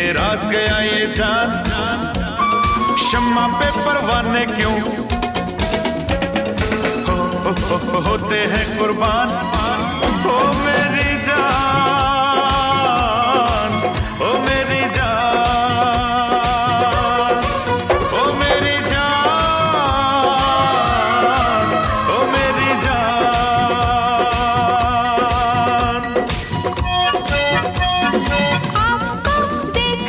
के राज गया ये जान, शम्मा पे परवाने क्यों होते हैं कुर्बान। ओ मेरी जान, ओ मेरी जान, ओ मेरी जान, ओ मेरी जान। आपको देख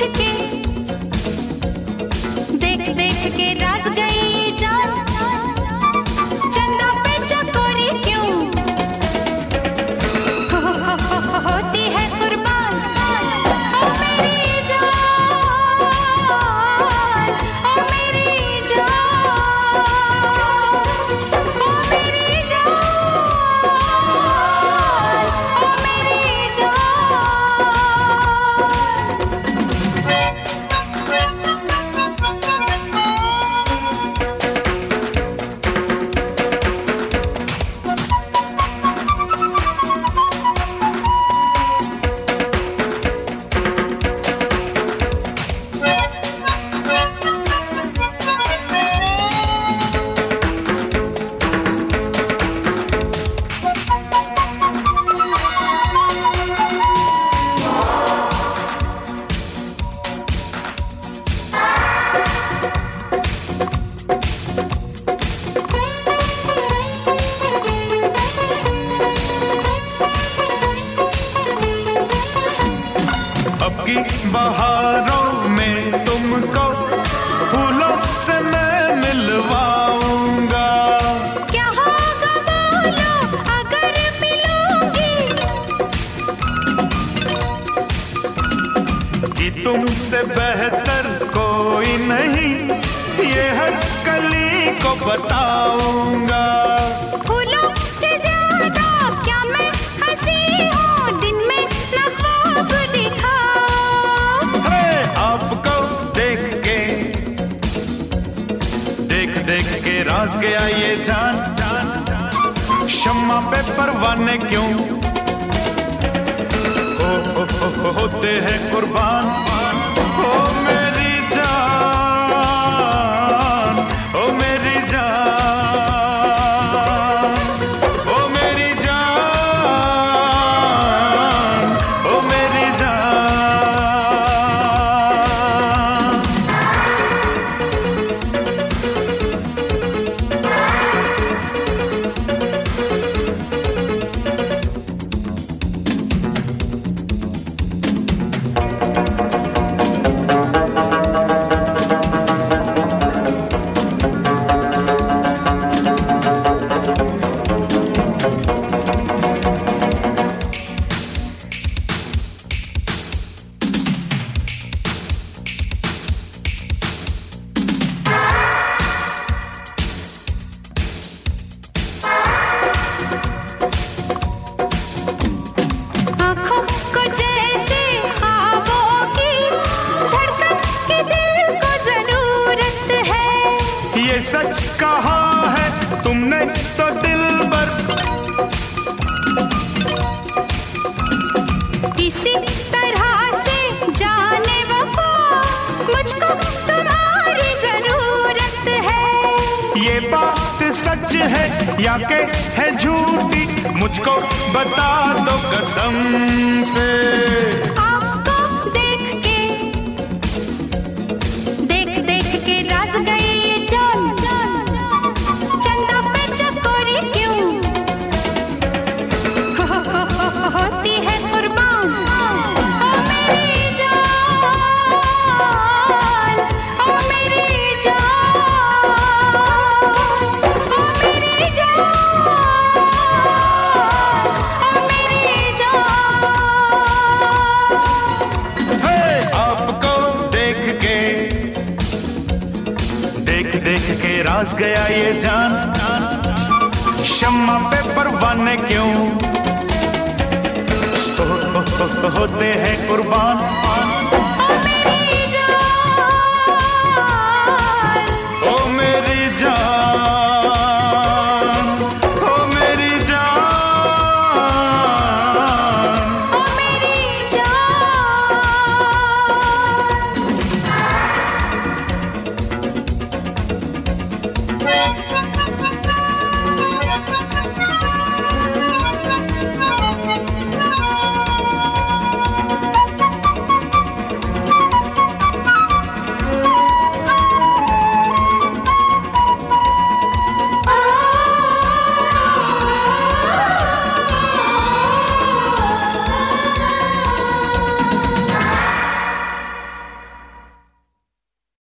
के राज गई जान, चंदा पे चकोरी क्यों होती है कुर्बान। ओ मेरी जान, ओ मेरी जान, ओ मेरी जान, ओ मेरी बहारों में तुमको फूलों से मैं मिलवाऊंगा। क्या होगा बोलो अगर मिलूंगी, कि तुमसे बेहतर कोई नहीं ये हर कली को बताऊंगा। फूलों से ज्यादा क्या मैं हंसी हूँ, दिन में न ख्वाब दिखा। आपको देख के राज गया ये जान, शम्मा पे परवाने क्यों होते हैं कुर्बान। ओ मेरी जान, ओ मेरी जान, ओ मेरी जान, ओ मेरी जान। सच कहा है तुमने तो दिलबर, इसी तरह से जाने वफा मुझको तुम्हारी जरूरत है। ये बात सच है या के है झूठी, मुझको बता दो कसम से। आपको देख के राज गई ये जान, चंदा पे चकोरी क्यों होती है कुर्बान। ओ मेरी जान, ओ मेरी जान, ओ मेरी जान, ओ मेरी जान। आपको देख के राज गया ये जान, शम्मा पे परवाने क्यों होते हैं कुर्बान।